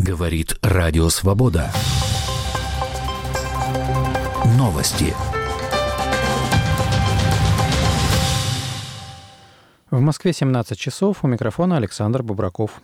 Говорит Радио Свобода. Новости. В Москве 17 часов. У микрофона Александр Бубраков.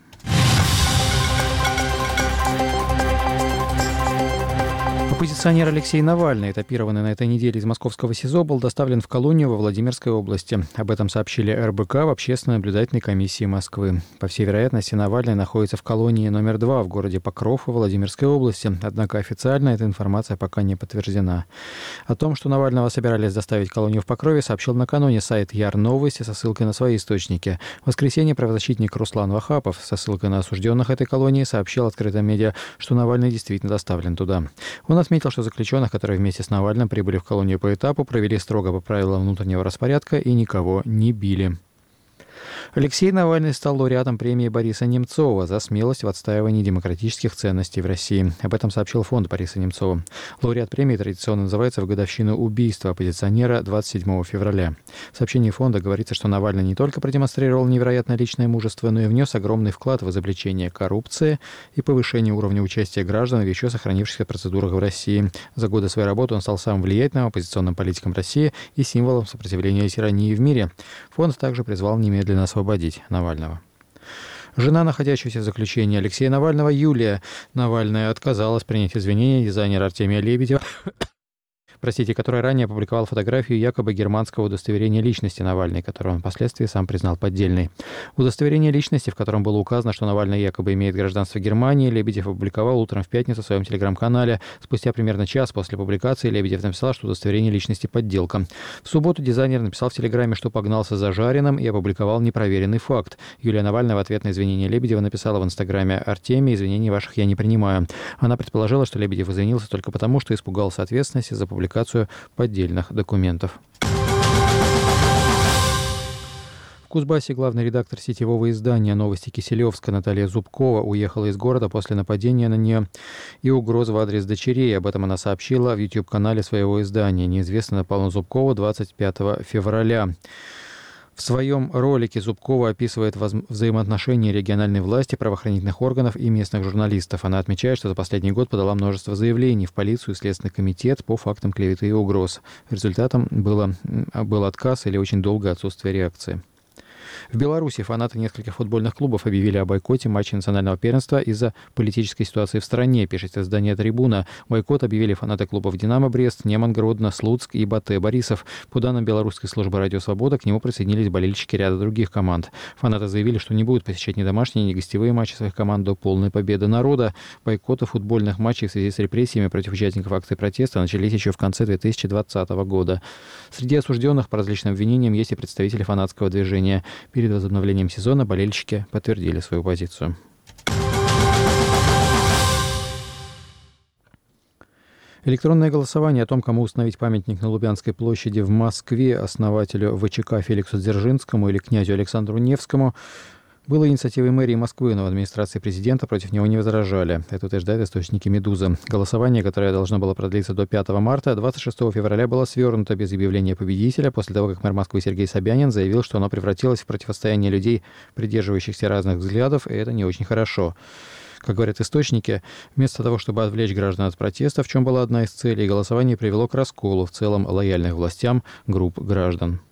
Оппозиционер Алексей Навальный, этапированный на этой неделе из московского СИЗО, был доставлен в колонию во Владимирской области. Об этом сообщили РБК в Общественной наблюдательной комиссии Москвы. По всей вероятности, Навальный находится в колонии номер 2 в городе Покров во Владимирской области. Однако официально эта информация пока не подтверждена. О том, что Навального собирались доставить в колонию в Покрове, сообщил накануне сайт Яр-Новости со ссылкой на свои источники. В воскресенье правозащитник Руслан Вахапов со ссылкой на осужденных этой колонии сообщил открытым медиа, что Навальный действительно доставлен туда. Он отметил, что заключенных, которые вместе с Навальным прибыли в колонию по этапу, провели строго по правилам внутреннего распорядка и никого не били. Алексей Навальный стал лауреатом премии Бориса Немцова за смелость в отстаивании демократических ценностей в России. Об этом сообщил фонд Бориса Немцова. Лауреат премии традиционно называется в годовщину убийства оппозиционера 27 февраля. В сообщении фонда говорится, что Навальный не только продемонстрировал невероятное личное мужество, но и внес огромный вклад в изобличение коррупции и повышение уровня участия граждан в еще сохранившихся процедурах в России. За годы своей работы он стал самым влиятельным оппозиционным политиком России и символом сопротивления тирании в мире. Фонд также призвал немедленно освободить Навального. Жена, находящаяся в заключении Алексея Навального, Юлия Навальная, отказалась принять извинения дизайнера Артемия Лебедева, который ранее опубликовал фотографию якобы германского удостоверения личности Навальной, которое он впоследствии сам признал поддельной. Удостоверение личности, в котором было указано, что Навальный якобы имеет гражданство Германии, Лебедев опубликовал утром в пятницу в своем телеграм-канале. Спустя примерно час после публикации Лебедев написал, что удостоверение личности подделка. В субботу дизайнер написал в телеграме, что погнался за жареным и опубликовал непроверенный факт. Юлия Навальная в ответ на извинения Лебедева написала в инстаграме: «Артемий, извинений ваших я не принимаю». Она предположила, что Лебедев извинился только потому, что испугался ответственности за публикацию поддельных документов. В Кузбассе главный редактор сетевого издания «Новости Киселевска» Наталья Зубкова уехала из города после нападения на нее и угроз в адрес дочерей. Об этом она сообщила в YouTube-канале своего издания. Неизвестно напал на Зубкову 25 февраля. В своем ролике Зубкова описывает взаимоотношения региональной власти, правоохранительных органов и местных журналистов. Она отмечает, что за последний год подала множество заявлений в полицию и Следственный комитет по фактам клеветы и угроз. Результатом был отказ или очень долгое отсутствие реакции. В Беларуси фанаты нескольких футбольных клубов объявили о бойкоте матча национального первенства из-за политической ситуации в стране, пишет издание «Трибуна». Бойкот объявили фанаты клубов «Динамо» Брест, «Неман» Гродно, «Слуцк» и «Батэ» Борисов. По данным белорусской службы «Радио Свобода», к нему присоединились болельщики ряда других команд. Фанаты заявили, что не будут посещать ни домашние, ни гостевые матчи своих команд до полной победы народа. Бойкоты футбольных матчей в связи с репрессиями против участников акции протеста начались еще в конце 2020 года. Среди осужденных по различным обвинениям есть и представители фанатского движения. Перед возобновлением сезона болельщики подтвердили свою позицию. Электронное голосование о том, кому установить памятник на Лубянской площади в Москве основателю ВЧК Феликсу Дзержинскому или князю Александру Невскому, было инициативой мэрии Москвы, но в администрации президента против него не возражали. Это утверждают источники «Медузы». Голосование, которое должно было продлиться до 5 марта, 26 февраля было свернуто без объявления победителя после того, как мэр Москвы Сергей Собянин заявил, что оно превратилось в противостояние людей, придерживающихся разных взглядов, и это не очень хорошо. Как говорят источники, вместо того, чтобы отвлечь граждан от протеста, в чем была одна из целей, голосование привело к расколу в целом лояльных властям групп граждан.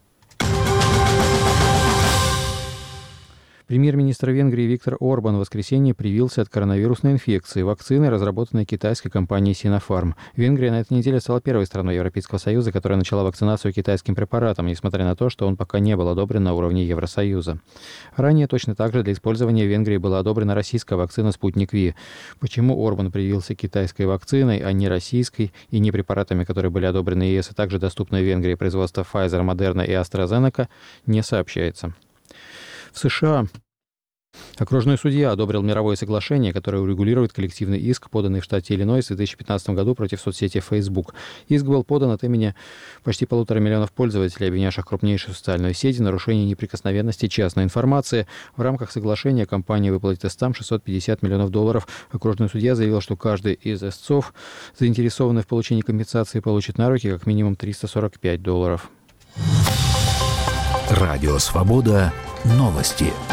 Премьер-министр Венгрии Виктор Орбан в воскресенье привился от коронавирусной инфекции вакцины, разработанной китайской компанией Sinopharm. Венгрия на этой неделе стала первой страной Европейского Союза, которая начала вакцинацию китайским препаратом, несмотря на то, что он пока не был одобрен на уровне Евросоюза. Ранее точно так же для использования в Венгрии была одобрена российская вакцина «Спутник Ви». Почему Орбан привился китайской вакциной, а не российской, и не препаратами, которые были одобрены ЕС и также доступны в Венгрии производства Pfizer, Moderna и AstraZeneca, не сообщается. В США окружной судья одобрил мировое соглашение, которое урегулирует коллективный иск, поданный в штате Иллинойс в 2015 году против соцсети Facebook. Иск был подан от имени почти 1,5 миллиона пользователей, обвинявших крупнейшую социальную сеть в нарушении неприкосновенности частной информации. В рамках соглашения компания выплатит истцам $650 миллионов. Окружной судья заявил, что каждый из истцов, заинтересованный в получении компенсации, получит на руки как минимум $345. Радио Свобода. Новости.